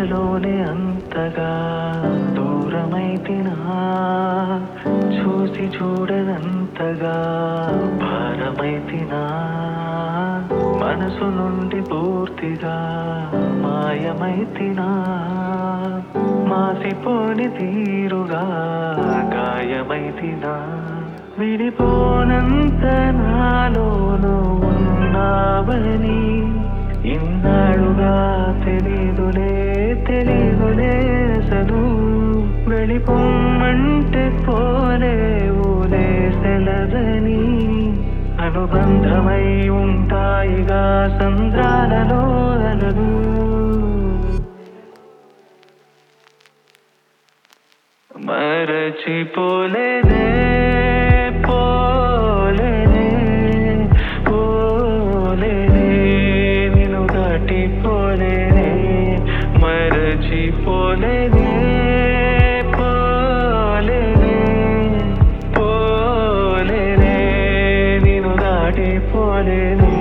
కలలోనే అంతగా దూరమైతినా చూసి చూడనంతగా భారమైతినా మనసు నుండి పూర్తిగా మాయమైతినా మాసిపోని తీరుగా గాయమైతినా విడిపోనంత నాలోను ఉన్నావని ఇన్నాళ్ళుగా తెలీదులే అసలు వెళ్ళిపోమ్మంటే పోలేవులే సెలదని అనుబంధమై ఉంటాయిగా సంద్రాలలో అలలు మరచిపోలేనే నిన్ను దాటిపోలేనే మరచిపోలేనే నిన్ను దాటిపోలేనే